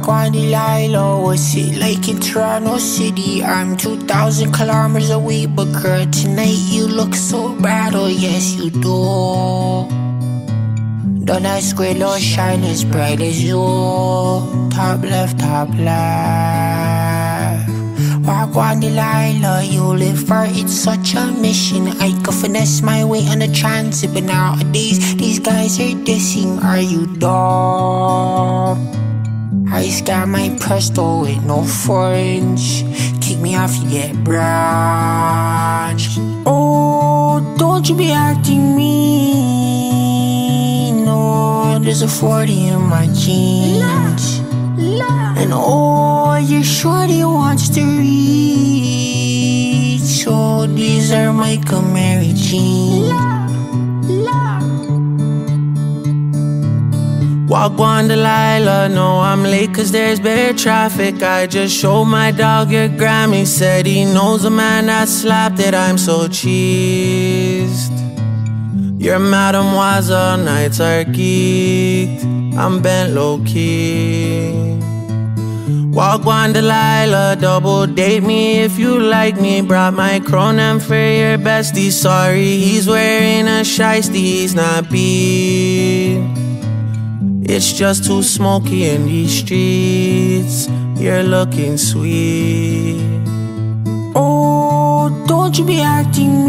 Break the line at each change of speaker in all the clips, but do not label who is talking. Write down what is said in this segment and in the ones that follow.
Walk on Delilah, what's it like in Toronto City? I'm 2,000 kilometers away, but girl, tonight you look so bad, oh yes you do. Don't that square don't shine as bright as you. Top left, top left. Walk on Delilah, you live for it's such a mission. I could finesse my way on the transit, but nowadays these guys are dissing. Are you dumb? I scan my Presto with no fringe. Kick me off, you get branch. Oh, don't you be acting mean. No, there's a 40 in my jeans. And oh, your shorty wants to reach. So these are my Camry jeans.
Walk on Delilah, no I'm late cause there's bare traffic. I just showed my dog your Grammy. Said he knows a man that slapped it. I'm so cheesed. Your mademoiselle nights are geeked. I'm bent low-key. Walk on Delilah, double date me if you like me. Brought my Cronin for your bestie. Sorry, he's wearing a shiesty, he's not beat. It's just too smoky in these streets. You're looking sweet.
Oh, don't you be acting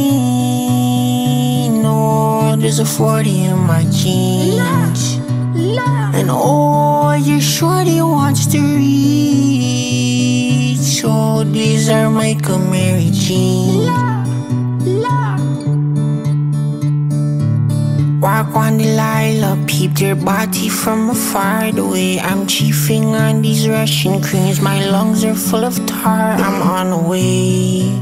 mean. No, there's a 40 in my jeans. And oh, your shorty wants to reach. So these are my Camry jeans. Walk on Delilah, peeped your body from afar away. I'm chiefing on these Russian creams. My lungs are full of tar, I'm on the way.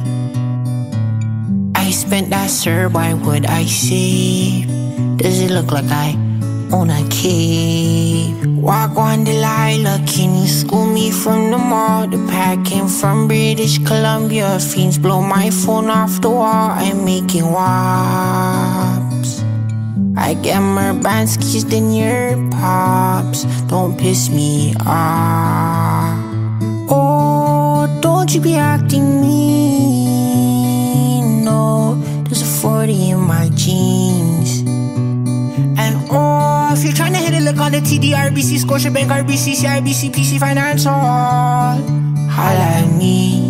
I spent that, sir, why would I say? Does it look like I own a cave? Walk on Delilah, can you school me from the mall? The pack came from British Columbia. Fiends blow my phone off the wall, I'm making wops. I get more Banskis than your pops. Don't piss me off. Oh, don't you be acting mean. No, there's a 40 in my jeans. And oh, if you're trying to hit a lick on the TD, RBC, Scotiabank, RBC, CIBC, PC Financial, holla at me.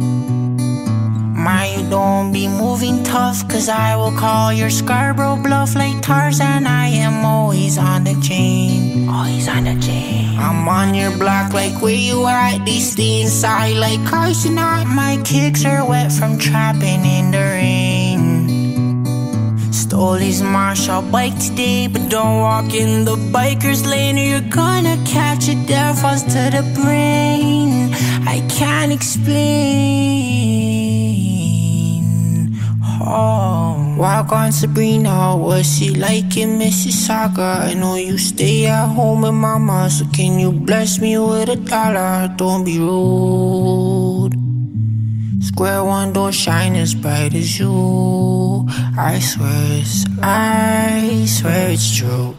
Man, you don't be moving tough, cause I will call your Scarborough bluff like Tarzan. I am always on the chain. Always on the chain. I'm on your block like where you at. They stay inside like Carson. My kicks are wet from trapping in the rain. Stole his Marshall bike today, but don't walk in the biker's lane or you're gonna catch a death falls to the brain. I can't explain. Oh, walk on Sabrina, what's it like in Mississauga? I know you stay at home with mama, so can you bless me with $1? Don't be rude. Square one don't shine as bright as you. I swear it's true.